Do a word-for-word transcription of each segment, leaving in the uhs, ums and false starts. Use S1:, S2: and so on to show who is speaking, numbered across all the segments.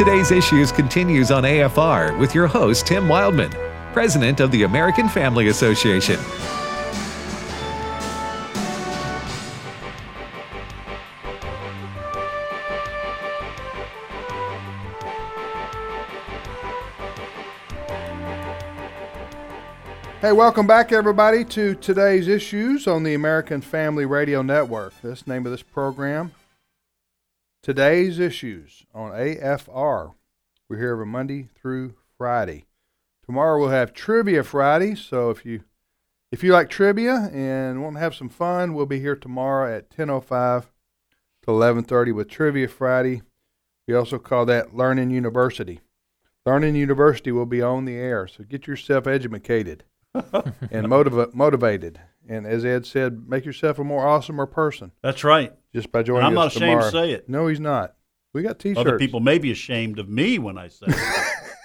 S1: Today's Issues continues on A F R with your host, Tim Wildman, President of the American Family Association.
S2: Hey, welcome back, everybody, to Today's Issues on the American Family Radio Network. That's the name of this program. Today's Issues on A F R. We're here every Monday through Friday. Tomorrow we'll have Trivia Friday, so if you if you like trivia and want to have some fun, we'll be here tomorrow at ten oh five to eleven thirty with Trivia Friday. We also call that Learning University. Learning University will be on the air, so get yourself educated and motiva- motivated. And as Ed said, make yourself a more awesomer person.
S3: That's right.
S2: Just by joining
S3: and I'm
S2: us tomorrow.
S3: not ashamed to say it.
S2: No, he's not. We got T-shirts.
S3: Other people may be ashamed of me when I say it.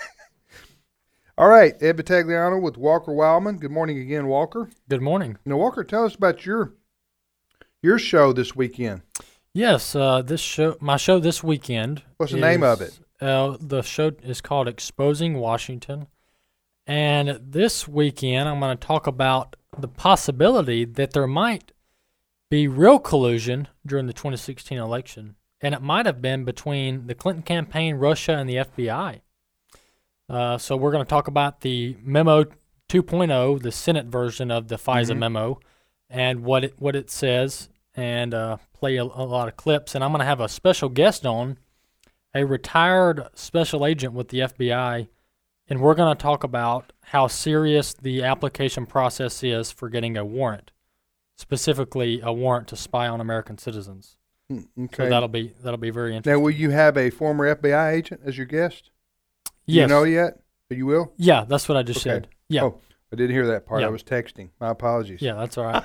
S2: All right, Ed Battagliano with Walker Wildman. Good morning again, Walker.
S4: Good morning.
S2: Now, Walker, tell us about your your show this weekend.
S4: Yes, uh, this show, my show this weekend.
S2: What's the
S4: is,
S2: name of it?
S4: Uh, the show is called Exposing Washington. And this weekend, I'm going to talk about the possibility that there might be real collusion during the twenty sixteen election. And it might have been between the Clinton campaign, Russia, and the F B I. Uh, so we're going to talk about the Memo two point oh, the Senate version of the FISA
S2: Mm-hmm.
S4: memo, and what it what it says, and uh, play a, a lot of clips. And I'm going to have a special guest on, a retired special agent with the F B I, and we're going to talk about how serious the application process is for getting a warrant, specifically a warrant to spy on American citizens.
S2: Okay.
S4: So that'll be that'll be very interesting.
S2: Now, will you have a former F B I agent as your guest? Do
S4: Yes.
S2: you know yet? You will?
S4: Yeah, that's what I just
S2: Okay.
S4: said. Yeah.
S2: Oh, I didn't hear that part.
S4: Yeah.
S2: I was texting. My apologies.
S4: Yeah, that's all right.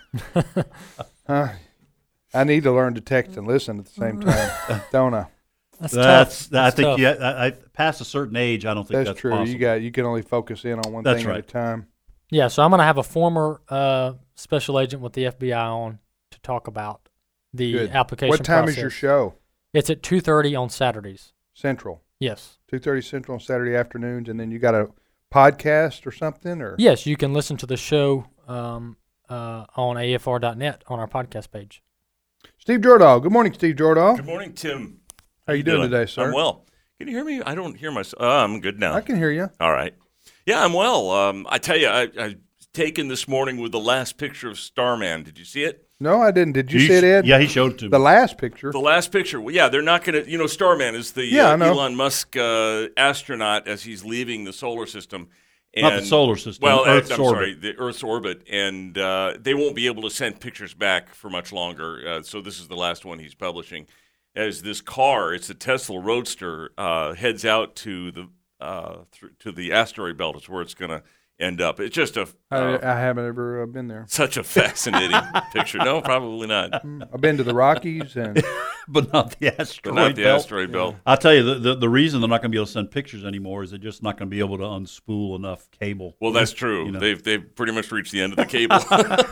S2: Huh? I need to learn to text and listen at the same time, don't I?
S4: That's,
S3: That's,
S4: tough. That's
S3: I think
S4: tough.
S3: yeah, I, I, past a certain age, I don't think
S2: That's,
S3: that's,
S2: true.
S3: possible.
S2: You got you can only focus in on one
S3: That's
S2: thing
S3: right.
S2: at a time.
S4: Yeah, so I'm going to have a former uh, special agent with the F B I on to talk about the
S2: Good.
S4: application
S2: What time
S4: process.
S2: is your show?
S4: It's at two thirty on Saturdays.
S2: Central.
S4: Yes.
S2: two thirty Central on Saturday afternoons, and then you got a podcast or something? Or
S4: Yes, you can listen to the show um, uh, on A F R dot net on our podcast page.
S2: Steve Jordahl. Good morning, Steve Jordahl.
S5: Good morning, Tim.
S2: How you doing today, sir?
S5: I'm well. Can you hear me? I don't hear myself. Uh, I'm good now.
S2: I can hear you.
S5: All right. Yeah, I'm well. Um, I tell you, I, I taken this morning with the last picture of Starman. Did you see it?
S2: No, I didn't. Did you
S3: He
S2: see it,
S3: sh-
S2: Ed?
S3: Yeah, he showed it to me.
S2: The last picture.
S5: The last picture. Well, yeah, they're not going to, you know, Starman is the
S2: Yeah, I
S5: uh,
S2: know.
S5: Elon Musk uh, astronaut as he's leaving the solar system. And,
S3: Not the solar system,
S5: Well, uh,
S3: Earth's
S5: I'm
S3: orbit.
S5: sorry, the Earth's orbit. And uh, they won't be able to send pictures back for much longer. Uh, so this is the last one he's publishing. As this car, it's a Tesla Roadster, uh, heads out to the uh, th- to the asteroid belt. Is where it's going to end up. It's just a
S2: I,
S5: uh,
S2: I haven't ever uh, been there.
S5: such a fascinating picture. No, probably not.
S2: I've been to the Rockies, and
S3: but not the
S5: But
S3: asteroid
S5: not the
S3: belt.
S5: asteroid belt.
S3: I'll tell you, the, the, the reason they're not going to be able to send pictures anymore is they're just not going to be able to unspool enough cable.
S5: Well, that's true.
S3: You know.
S5: They've they've pretty much reached the end of the cable.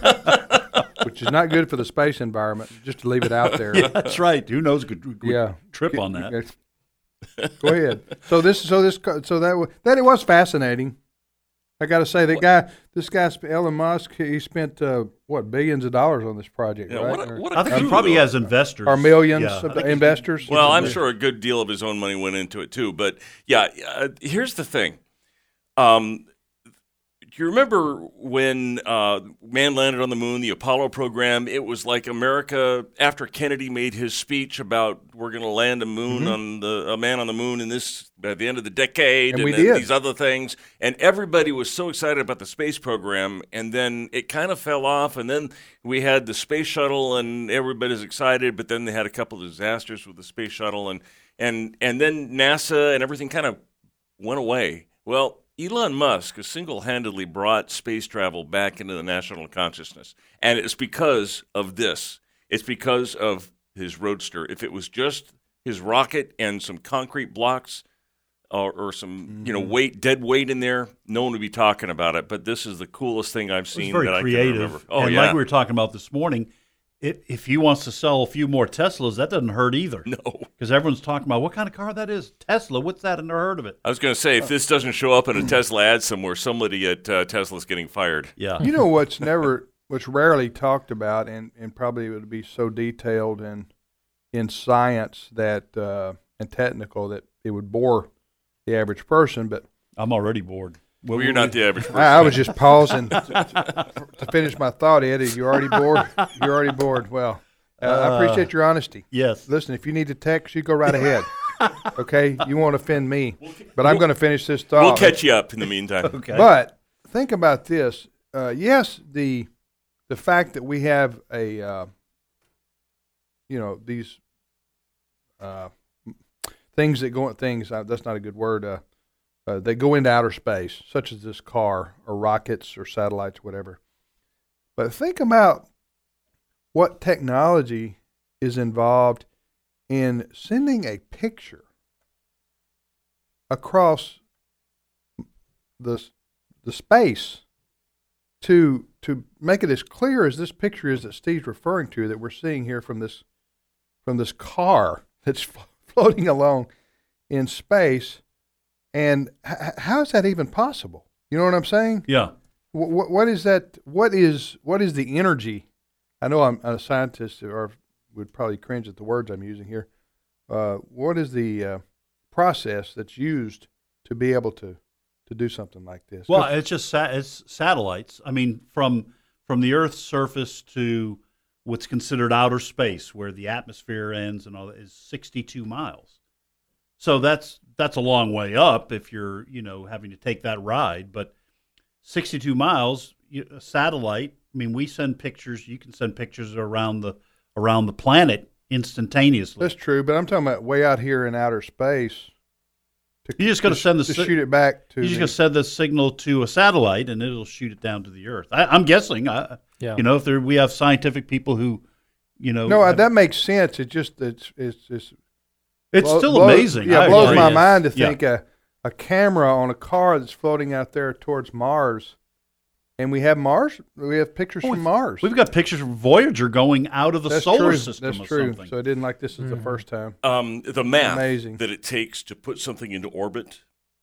S2: which is not good for the space environment. Just to leave it out there.
S3: Yeah, that's right. Who knows? Could, could
S2: Yeah.
S3: trip on that.
S2: Go ahead. So this, so this, so that wa- that it was fascinating. I got to say, that guy, this guy, Elon Musk, he spent uh, what billions of dollars on this project,
S5: Yeah,
S2: right?
S5: what a-
S2: Or-
S5: what a
S3: I think he
S5: coup,
S3: probably
S5: though.
S3: has investors.
S2: or millions
S3: Yeah.
S2: of investors.
S5: Well, I'm sure a good deal of his own money went into it too. But yeah, uh, here's the thing. Um, do you remember when uh, man landed on the moon, the Apollo program? It was like America after Kennedy made his speech about we're going to land a moon
S2: Mm-hmm.
S5: on the a man on the moon in this at the end of the decade,
S2: And we
S5: then
S2: did.
S5: these other things, and everybody was so excited about the space program, and then it kind of fell off, and then we had the space shuttle, and everybody's excited, but then they had a couple of disasters with the space shuttle, and and and then NASA and everything kind of went away. Well, Elon Musk has single-handedly brought space travel back into the national consciousness, and it's because of this. It's because of his Roadster. If it was just his rocket and some concrete blocks or, or some, mm-hmm. you know, weight, dead weight in there, no one would be talking about it. But this is the coolest thing I've seen
S3: It's very
S5: that
S3: creative.
S5: I can remember. Oh,
S3: and
S5: yeah.
S3: like we were talking about this morning, if, if he wants to sell a few more Teslas, that doesn't hurt either.
S5: No.
S3: Because everyone's talking about what kind of car that is. Tesla, what's that? I've never heard of it.
S5: I was going to say, if this doesn't show up in a Tesla ad somewhere, somebody at uh, Tesla's getting fired.
S3: Yeah.
S2: You know what's never, what's rarely talked about, and, and probably would be so detailed in in science that uh, and technical that it would bore the average person. But
S3: I'm already bored.
S5: Well, you're not the average person.
S2: I, I was just pausing to, to, to finish my thought, Eddie. You already bored? You're already bored. Well, uh, I appreciate your honesty.
S3: Yes.
S2: Listen, if you need to text, you go right ahead. Okay, you won't offend me, but I'm going to finish this thought.
S5: We'll catch you up in the meantime.
S3: Okay.
S2: But think about this. Uh, yes, the the fact that we have a, uh, you know, these uh, things that go things. Uh, that's not a good word. Uh, uh, they go into outer space, such as this car or rockets or satellites, whatever. But think about what technology is involved in sending a picture across the the space to to make it as clear as this picture is that Steve's referring to, that we're seeing here from this from this car that's floating along in space. And h- how is that even possible? You know what I'm saying?
S3: Yeah.
S2: What, what is that? What is what is the energy? I know I'm a scientist, or would probably cringe at the words I'm using here. Uh, what is the uh, process that's used to be able to, to do something like this?
S3: Well, it's just sa- it's satellites. I mean, from from the Earth's surface to what's considered outer space, where the atmosphere ends and all that, is sixty-two miles. So that's that's a long way up if you're you know having to take that ride. But sixty-two miles, you, a satellite. I mean, we send pictures. You can send pictures around the around the planet instantaneously.
S2: That's true, but I'm talking about way out here in outer space. To,
S3: You just got to send the
S2: to
S3: si-
S2: shoot it back to.
S3: You just
S2: the-
S3: got to send the signal to a satellite, and it'll shoot it down to the Earth. I, I'm guessing. I,
S4: Yeah.
S3: You know, if there, we have scientific people who, you know,
S2: no,
S3: have-
S2: that makes sense. It just it's it's, it's
S3: it's
S2: blow-
S3: still
S2: blows-
S3: amazing.
S2: Yeah,
S3: I
S2: it blows
S3: agree.
S2: my
S3: Yes.
S2: mind to
S3: Yeah.
S2: think a a camera on a car that's floating out there towards Mars, and we have Mars. We have pictures
S3: Oh,
S2: from Mars.
S3: We've got pictures of Voyager going out of the
S2: That's
S3: solar
S2: true.
S3: system
S2: That's
S3: or
S2: true.
S3: something.
S2: So I didn't like this is
S3: Mm-hmm.
S2: the first time.
S5: Um, the math
S2: Amazing.
S5: that it takes to put something into orbit,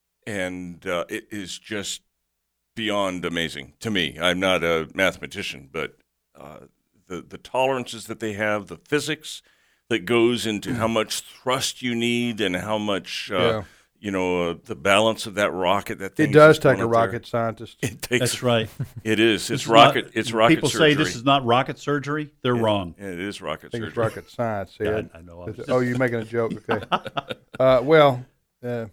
S5: and uh, it is just beyond amazing to me. I'm not a mathematician, but uh, the the tolerances that they have, the physics that goes into how much thrust you need and how much uh,
S2: Yeah.
S5: you know uh, the balance of that rocket. That thing
S2: It does take a rocket scientist.
S5: It takes.
S3: That's right.
S5: It is.
S3: This
S5: It's
S3: is
S5: rocket.
S3: not-
S5: it's rocket.
S3: People
S5: surgery.
S3: say this is not rocket surgery. They're wrong.
S5: It is rocket
S2: I think
S5: surgery.
S2: it's rocket science.
S3: Yeah,
S2: Ed.
S3: I, I know. I was
S2: oh, you're making a joke. Okay. uh, well, uh,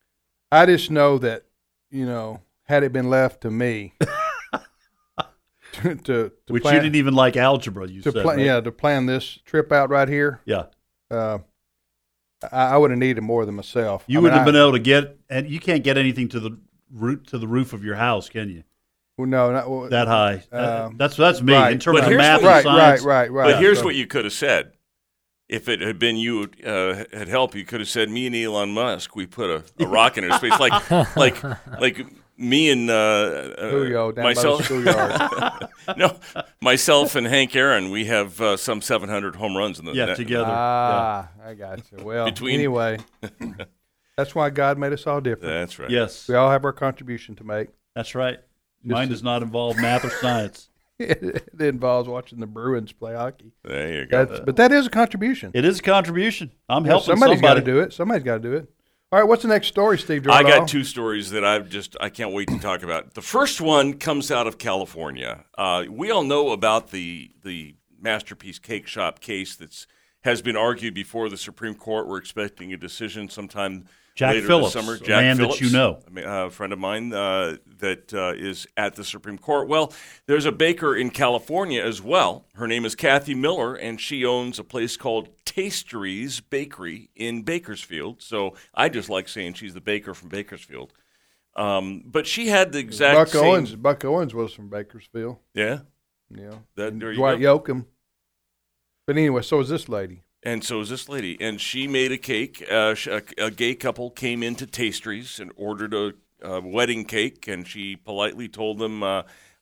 S2: I just know that, you know, had it been left to me to, to, to
S3: Which
S2: plan,
S3: you didn't even like algebra. You
S2: to
S3: said,
S2: plan,
S3: right?
S2: yeah, to plan this trip out right here,
S3: Yeah.
S2: uh, I, I would have needed more than myself.
S3: You
S2: I
S3: wouldn't
S2: mean,
S3: have been
S2: I,
S3: able to get, and you can't get anything to the root to the roof of your house, can you?
S2: well, no, not well,
S3: That high.
S2: Um,
S3: that's that's me
S2: right.
S3: in terms
S5: But
S3: of
S5: here's
S3: math
S5: what-
S3: and
S2: right, right,
S3: science.
S2: right, right.
S5: But here's
S2: So-
S5: what you could have said. If it had been you uh, had helped, you could have said, "Me and Elon Musk, we put a, a rocket into space." Like, like, like me and uh,
S2: Julio
S5: uh,
S2: down by the
S5: myself.
S2: schoolyard.
S5: no, myself and Hank Aaron, we have uh, some seven hundred home runs in the
S3: Yeah,
S5: net.
S3: together.
S2: Ah, I got you. Well,
S5: Between-
S2: anyway, that's why God made us all different.
S5: That's right.
S3: Yeah. Yes,
S2: We all have our contribution to make.
S3: that's right. Mine does not involve math or science.
S2: It involves watching the Bruins play hockey.
S5: There you go.
S2: That's, but that is a contribution.
S3: It is a contribution. I'm
S2: Yeah,
S3: helping
S2: somebody's got to
S3: somebody.
S2: do it. Somebody's got to do it. All right, what's the next story, Steve
S5: I
S2: Jordan?
S5: got two stories that I've just I can't wait to talk about. The first one comes out of California. Uh, we all know about the the Masterpiece Cake Shop case that's has been argued before the Supreme Court. We're expecting a decision sometime
S3: Jack
S5: later
S3: Phillips,
S5: this summer.
S3: a
S5: Jack
S3: man that
S5: Phillips,
S3: you know.
S5: a ma- a friend of mine uh, that uh, is at the Supreme Court. Well, there's a baker in California as well. Her name is Kathy Miller, and she owns a place called Tasteries Bakery in Bakersfield. So I just like saying she's the baker from Bakersfield. Um, but she had the exact
S2: Buck
S5: same.
S2: Owens. Buck Owens was from Bakersfield.
S5: Yeah.
S2: Yeah.
S5: That, there you
S2: Dwight
S5: go.
S2: Yoakam. But anyway, so is this lady.
S5: And so is this lady. And she made a cake. Uh, sh- a, a gay couple came into Tasteries and ordered a, a wedding cake, and she politely told them, uh,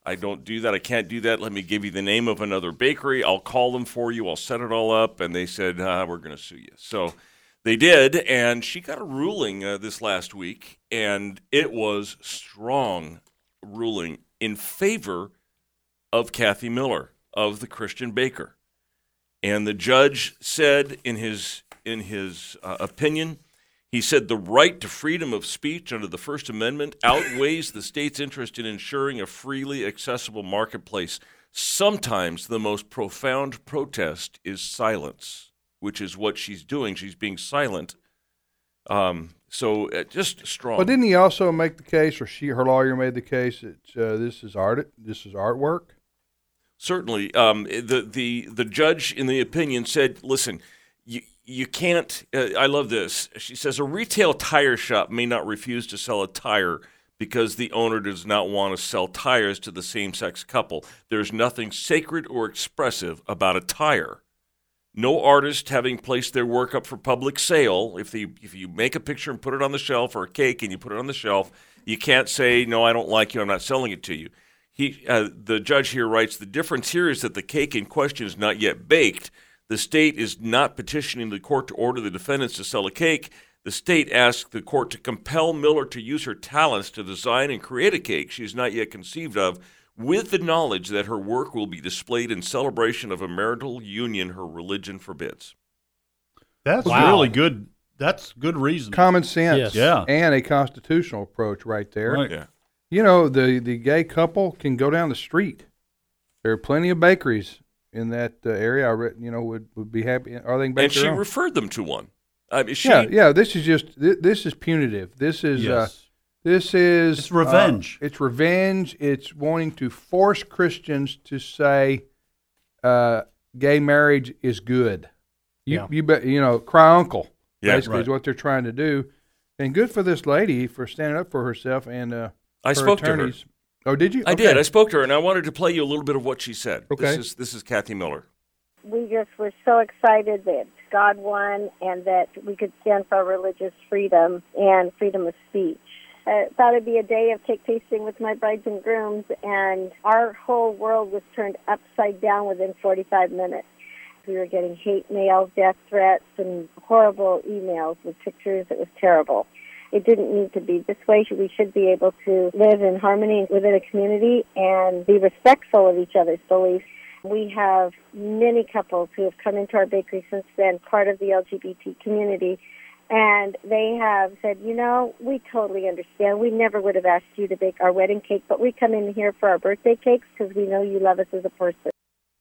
S5: I don't do that. I can't do that. Let me give you the name of another bakery. I'll call them for you. I'll set it all up. And they said, ah, we're going to sue you. So they did, and she got a ruling uh, this last week, and it was strong ruling in favor of Kathy Miller, of the Christian baker. And the judge said in his in his uh, opinion, he said the right to freedom of speech under the First Amendment outweighs the state's interest in ensuring a freely accessible marketplace. Sometimes the most profound protest is silence, which is what she's doing. She's being silent. Um, so uh, just strong.
S2: Well, didn't he also make the case, or she, her lawyer made the case that uh, this is art, this is artwork?
S5: Certainly. Um, the, the, the judge in the opinion said, listen, you, you can't, uh, I love this. She says, a retail tire shop may not refuse to sell a tire because the owner does not want to sell tires to the same-sex couple. There's nothing sacred or expressive about a tire. No artist having placed their work up for public sale, if, the, if you make a picture and put it on the shelf, or a cake and you put it on the shelf, you can't say, no, I don't like you, I'm not selling it to you. He, uh, the judge here writes, the difference here is that the cake in question is not yet baked. The state is not petitioning the court to order the defendants to sell a cake. The state asked the court to compel Miller to use her talents to design and create a cake she is not yet conceived of, with the knowledge that her work will be displayed in celebration of a marital union her religion forbids.
S3: That's
S4: Wow.
S3: really good. That's good reason.
S2: Common sense.
S4: Yes.
S3: Yeah.
S2: And a constitutional approach right there.
S3: Right.
S5: Yeah.
S2: You know, the, the gay couple can go down the street. There are plenty of bakeries in that uh, area. I re- you know would, would be happy. Or they can bake
S5: And
S2: their
S5: she
S2: own.
S5: referred them to one. I mean, she,
S2: yeah, yeah. This is just th- this is punitive. This is uh,
S3: Yes.
S2: this is
S3: It's revenge.
S2: Uh, it's revenge. It's wanting to force Christians to say uh, gay marriage is good. You
S4: Yeah.
S2: you bet. You know, cry uncle.
S5: Yeah,
S2: basically is
S3: right.
S2: what they're trying to do. And good for this lady for standing up for herself and uh,
S5: I
S2: her
S5: spoke to her.
S2: attorneys. Oh, did you?
S5: I
S2: Okay.
S5: did. I spoke to her, and I wanted to play you a little bit of what she said.
S2: Okay.
S5: This is this is Kathy Miller.
S6: We just were so excited that God won and that we could stand for our religious freedom and freedom of speech. I thought it'd be a day of cake tasting with my brides and grooms, and our whole world was turned upside down within forty-five minutes. We were getting hate mail, death threats, and horrible emails with pictures. It was terrible. It didn't need to be this way. We should be able to live in harmony within a community and be respectful of each other's beliefs. We have many couples who have come into our bakery since then, part of the L G B T community, and they have said, you know, we totally understand. We never would have asked you to bake our wedding cake, but we come in here for our birthday cakes because we know you love us as a person.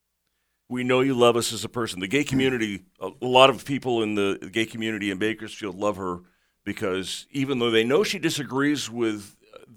S5: We know you love us as a person. The gay community, a lot of people in the gay community in Bakersfield love her because even though they know she disagrees with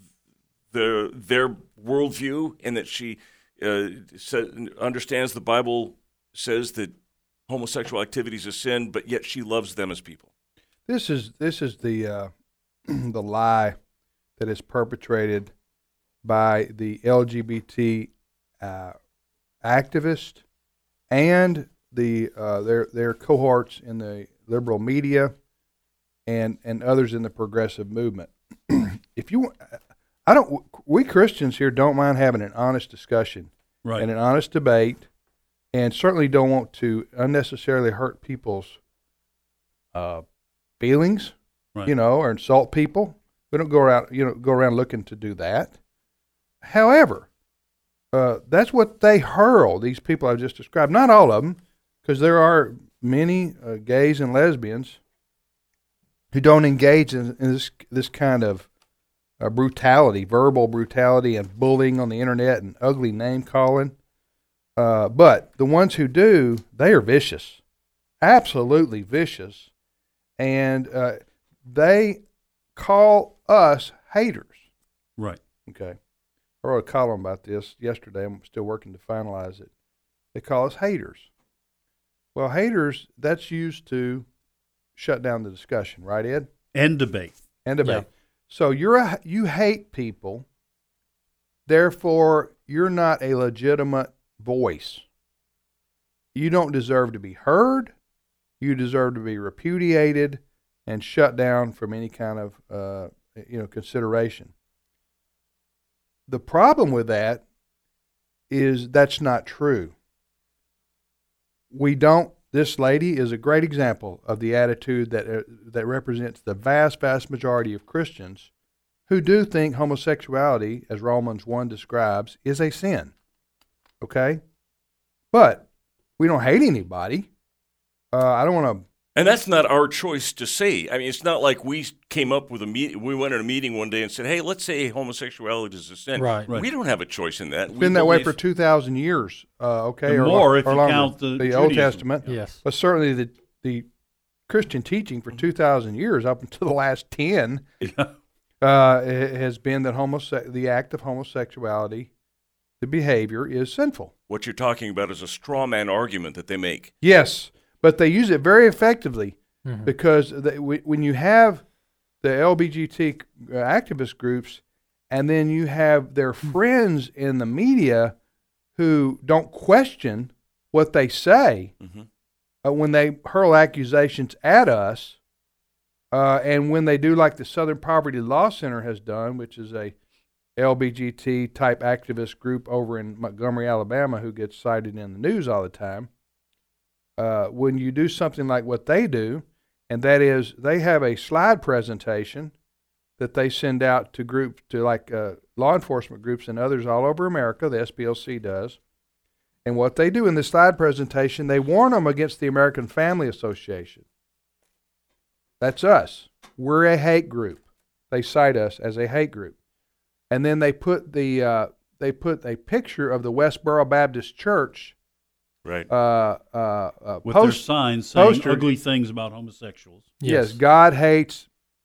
S5: their, their worldview and that she uh, sa- understands the Bible says that homosexual activity is a sin, but yet she loves them as people.
S2: This is this is the uh, the lie that is perpetrated by the L G B T uh, activists and the uh, their their cohorts in the liberal media and and others in the progressive movement. If you, I don't. We Christians here don't mind having an honest discussion
S3: Right.
S2: and an honest debate, and certainly don't want to unnecessarily hurt people's uh, feelings,
S3: Right.
S2: you know, or insult people. We don't go around, you know, go around looking to do that. However, uh, that's what they hurl, these people I've just described. Not all of them, because there are many uh, gays and lesbians who don't engage in, in this this kind of uh, brutality, verbal brutality and bullying on the internet and ugly name calling. Uh, but the ones who do, they are vicious, absolutely vicious, and uh, they call us haters.
S3: Right.
S2: Okay. I wrote a column about this yesterday. I'm still working to finalize it. They call us haters. Well, haters, that's used to shut down the discussion, right, Ed?
S3: And debate.
S2: And debate.
S4: Yeah.
S2: So you're a, you hate people, therefore you're not a legitimate voice. You don't deserve to be heard. You deserve to be repudiated and shut down from any kind of uh, you know consideration. The problem with that is that's not true. We don't. This lady is a great example of the attitude that uh, that represents the vast, vast majority of Christians who do think homosexuality, as Romans one describes, is a sin. Okay? But we don't hate anybody. Uh, I don't want to...
S5: And that's not our choice to say. I mean, it's not like we came up with a meeting. We went in a meeting one day and said, hey, let's say homosexuality is a sin.
S4: Right.
S5: We don't have a choice in that.
S2: It's been that way for two thousand years, uh, okay?
S3: The
S2: or,
S3: more
S2: or
S3: if you
S2: longer.
S3: count the
S2: the Old
S3: Judaism.
S2: Testament.
S4: Yes.
S2: But certainly the, the Christian teaching for two thousand years, up until the last ten,
S3: Yeah.
S2: uh, has been that homose- the act of homosexuality, the behavior, is sinful.
S5: What you're talking about is a straw man argument that they make.
S2: Yes, but they use it very effectively
S4: Mhm.
S2: because they, when you have the L G B T uh, activist groups and then you have their friends in the media who don't question what they say
S5: Mhm.
S2: uh, when they hurl accusations at us, uh, and when they do like the Southern Poverty Law Center has done, which is a L G B T type activist group over in Montgomery, Alabama, who gets cited in the news all the time. Uh, when you do something like what they do, and that is they have a slide presentation that they send out to groups, to like uh, law enforcement groups and others all over America, the S P L C does. And what they do in the slide presentation, they warn them against the American Family Association. That's us. We're a hate group. They cite us as a hate group. And then they put the uh, they put a picture of the Westboro Baptist Church
S5: Right.
S2: uh, uh, uh,
S3: With their
S2: post,
S3: signs saying
S2: poster.
S3: ugly things about homosexuals.
S2: Yes, God hates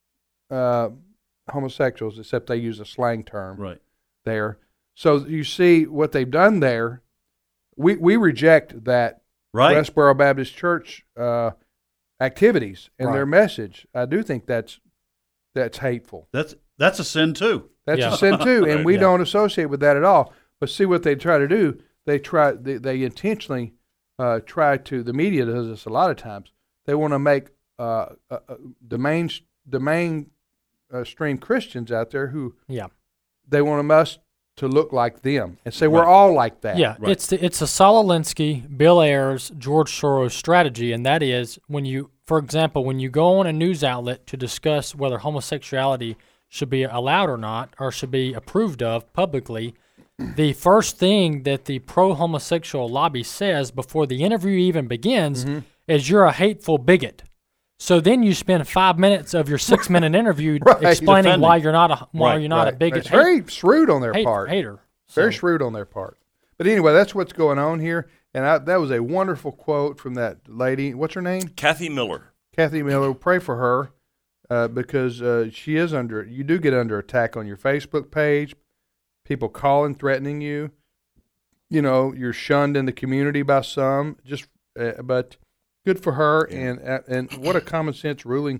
S2: uh, homosexuals, except they use a slang term
S3: Right.
S2: there. So you see what they've done there. We we reject that
S3: Right.
S2: Westboro Baptist Church uh, activities and their
S4: Right.
S2: message. I do think that's that's hateful.
S3: That's that's a sin too.
S2: That's
S4: Yeah.
S2: a sin too, and
S5: Right.
S2: we
S4: Yeah.
S2: don't associate with that at all. But see what they try to do. They try. They, they intentionally uh, try to. The media does this a lot of times. They want to make uh, uh, uh, the main the main uh, stream Christians out there who
S4: Yeah.
S2: they want us to look like them and say we're
S3: Right.
S2: all like that.
S4: Yeah,
S3: Right.
S4: it's the, it's a Saul Alinsky, Bill Ayers, George Soros strategy, and that is when you, for example, when you go on a news outlet to discuss whether homosexuality should be allowed or not, or should be approved of publicly, the first thing that the pro-homosexual lobby says before the interview even begins
S2: Mm-hmm.
S4: is you're a hateful bigot. So then you spend five minutes of your six-minute interview
S2: Right.
S4: explaining
S3: Defending.
S4: why you're not a why
S3: Right,
S4: you're not a
S2: Right.
S4: bigot.
S2: It's very shrewd on their
S4: hate,
S2: part.
S4: hater.
S2: Very
S4: So-
S2: shrewd on their part. But anyway, that's what's going on here. And I, that was a wonderful quote from that lady. What's her name?
S5: Kathy Miller.
S2: Kathy Miller. Pray for her uh, because uh, she is under. You do get under attack on your Facebook page. People calling, threatening you. You know, you're shunned in the community by some. Just, uh, but good for her. And uh, and what a common sense ruling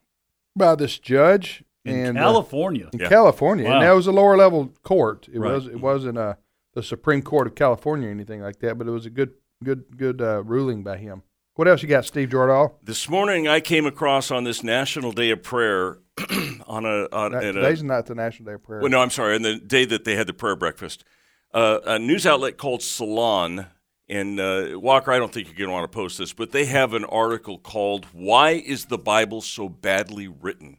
S2: by this judge
S3: In
S2: and uh,
S3: California.
S2: in
S5: Yeah.
S2: California,
S3: Wow.
S2: and that was a lower level court. It
S3: Right.
S2: was it wasn't uh, the Supreme Court of California or anything like that, but it was a good good good uh, ruling by him. What else you got, Steve Jordahl?
S5: This morning I came across on this National Day of Prayer on a on
S2: That-
S5: at a,
S2: today's not the National Day of Prayer.
S5: well, no, I'm sorry, on the day that they had the prayer breakfast, uh, a news outlet called Salon. And uh, Walker, I don't think you're going to want to post this, but they have an article called "Why Is the Bible So Badly Written?"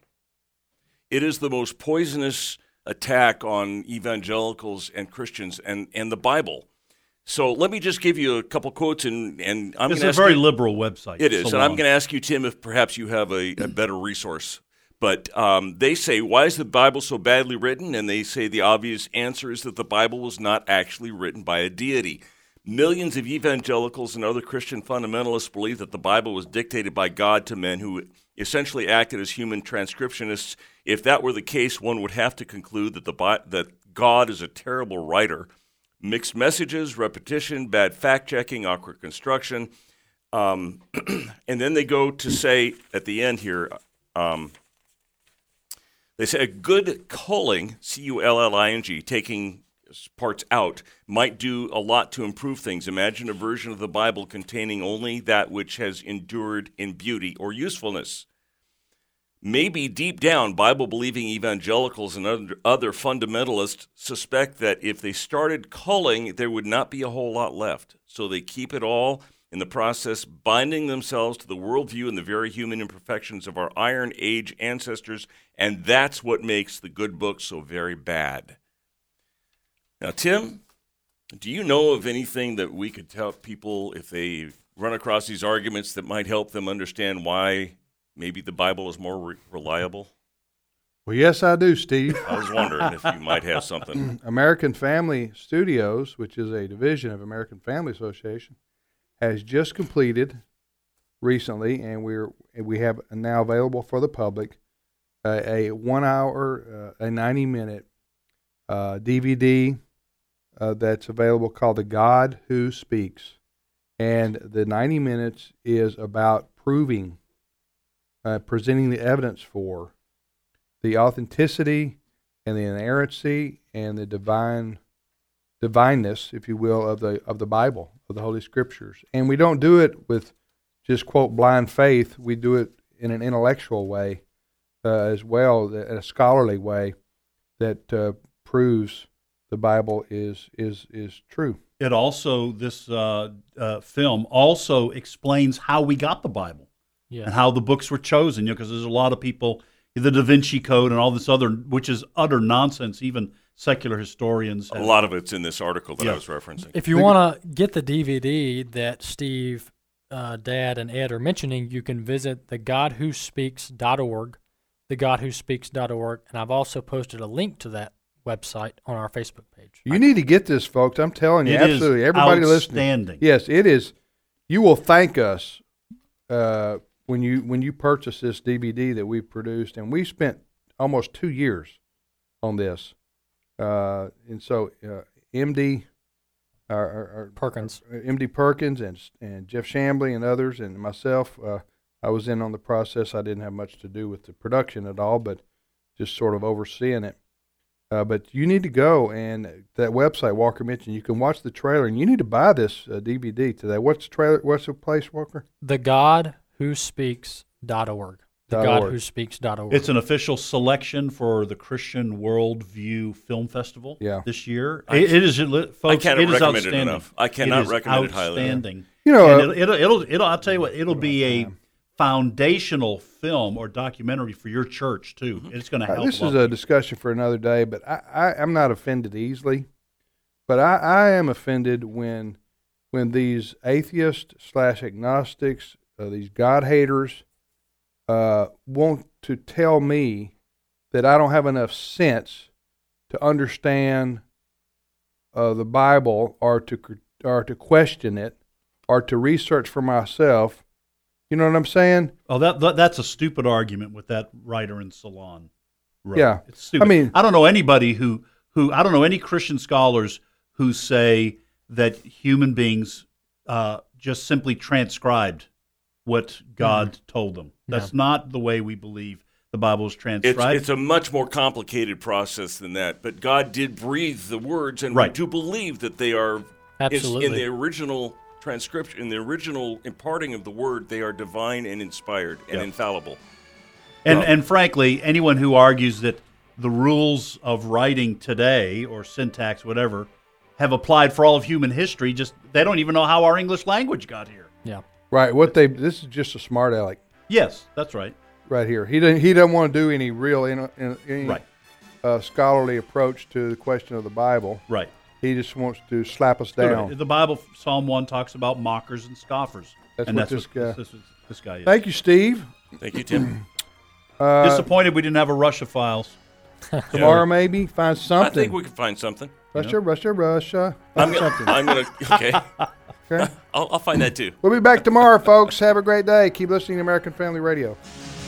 S5: It is the most poisonous attack on evangelicals and Christians and, and the Bible. So let me just give you a couple quotes, and, and I'm
S3: It's
S5: going to
S3: a
S5: ask
S3: very
S5: you,
S3: liberal website.
S5: it is, and
S3: Salon.
S5: I'm going to ask you, Tim, if perhaps you have a, a better resource. But um, they say, why is the Bible so badly written? And they say the obvious answer is that the Bible was not actually written by a deity. Millions of evangelicals and other Christian fundamentalists believe that the Bible was dictated by God to men who essentially acted as human transcriptionists. If that were the case, one would have to conclude that the Bi- that God is a terrible writer. Mixed messages, repetition, bad fact-checking, awkward construction. Um, and then they go to say at the end here, um, they say a good culling, C U L L I N G, taking parts out, might do a lot to improve things. Imagine a version of the Bible containing only that which has endured in beauty or usefulness. maybe deep down, Bible-believing evangelicals and other, other fundamentalists suspect that if they started culling, there would not be a whole lot left. So they keep it all in the process, binding themselves to the worldview and the very human imperfections of our Iron Age ancestors, and that's what makes the good book so very bad. Now, Tim, do you know of anything that we could tell people if they run across these arguments that might help them understand why maybe the Bible is more re- reliable?
S2: Well, yes, I do, Steve.
S5: I was wondering if you might have something.
S2: American Family Studios, which is a division of American Family Association, has just completed recently, and we're we have now available for the public uh, a one hour, uh, a ninety minute uh, D V D uh, that's available called The God Who Speaks, and the ninety minutes is about proving, uh, presenting the evidence for the authenticity and the inerrancy and the divine divineness, if you will, of the of the Bible, of the Holy Scriptures. And we don't do it with just, quote, blind faith. We do it in an intellectual way uh, as well, in a scholarly way that uh, proves the Bible is is is true.
S3: It also, this uh, uh, film also explains how we got the Bible
S4: Yeah.
S3: and how the books were chosen, you know, because there's a lot of people, the Da Vinci Code and all this other, which is utter nonsense, even secular historians.
S5: A
S3: have-
S5: lot of it's in this article that
S3: Yeah.
S5: I was referencing.
S4: If you want to get the D V D that Steve, uh, Dad, and Ed are mentioning, you can visit the god who speaks dot org, the god who speaks dot org, and I've also posted a link to that website on our Facebook page.
S2: You need to get this, folks. I'm telling you,
S3: It is
S2: absolutely. Everybody listening.
S3: outstanding.
S2: Yes, it is. You will thank us uh, when you when you purchase this D V D that we've produced, and we spent almost two years on this. Uh, and so, uh, M D, our, our, our
S4: Perkins.
S2: our- M D Perkins, and and Jeff Shambly and others, and myself, uh, I was in on the process. I didn't have much to do with the production at all, but just sort of overseeing it. Uh, but you need to go, and that website Walker mentioned, you can watch the trailer, and you need to buy this uh, D V D today. What's the trailer? What's the place, Walker?
S4: The god who speaks dot org. The
S2: Dot
S4: god
S2: org.
S4: who speaks dot org.
S3: It's an official selection for the Christian Worldview Film Festival
S2: Yeah.
S3: this year.
S5: I-
S3: it, it is, folks,
S5: I cannot
S3: it is
S5: recommend it
S3: outstanding.
S5: enough. I cannot
S3: is
S5: recommend it highly enough.
S3: outstanding.
S2: You know,
S3: And
S2: uh,
S3: it'll, it'll, it'll, it'll, I'll tell you what, it'll be a foundational film or documentary for your church, too.
S5: Mm-hmm.
S3: It's going to
S2: Uh,
S3: help
S2: this
S3: a lot
S2: is
S3: of
S2: a
S3: people.
S2: discussion for another day, but I, I, I'm not offended easily. But I, I am offended when when these atheists slash agnostics, uh, these God haters, uh, want to tell me that I don't have enough sense to understand uh, the Bible, or to cr- or to question it, or to research for myself. You know what I'm saying?
S3: Oh, that, that that's a stupid argument with that writer in Salon. Wrote.
S2: Yeah.
S3: It's stupid.
S2: I mean-
S3: I don't know anybody who, who I don't know any Christian scholars who say that human beings uh, just simply transcribed what God told them. That's not the way we believe the Bible is
S5: It's,
S3: transcribed.
S5: it's a much more complicated process than that. But God did breathe the words, and
S3: Right.
S5: we do believe that they are is-
S4: Absolutely.
S5: in the original transcription, in the original imparting of the word, they are divine and inspired and
S3: Yeah.
S5: infallible.
S3: And
S5: Well-
S3: and frankly, anyone who argues that the rules of writing today or syntax, whatever, have applied for all of human history, just they don't even know how our English language got here.
S4: yeah.
S2: Right. What they this is just a smart aleck
S3: Yes, that's right.
S2: right here. He doesn't he doesn't want to do any real in, in, any
S3: Right.
S2: uh, scholarly approach to the question of the Bible.
S3: Right.
S2: He just wants to slap us down.
S3: The Bible, Psalm one, talks about mockers and scoffers.
S2: That's
S3: and
S2: what
S3: that's
S2: this
S3: what
S2: guy-
S3: this, this, this guy is.
S2: Thank you, Steve.
S5: Thank you, Tim.
S2: Uh,
S3: Disappointed we didn't have a Russia files.
S2: tomorrow maybe find
S5: I
S2: something.
S5: think we could find something.
S2: Russia, Russia, Russia.
S5: I'm
S2: Find
S5: gonna,
S2: something.
S5: I'm gonna. Okay,
S2: Okay.
S5: I'll, I'll find that too.
S2: We'll be back tomorrow, folks. Have a great day. Keep listening to American Family Radio.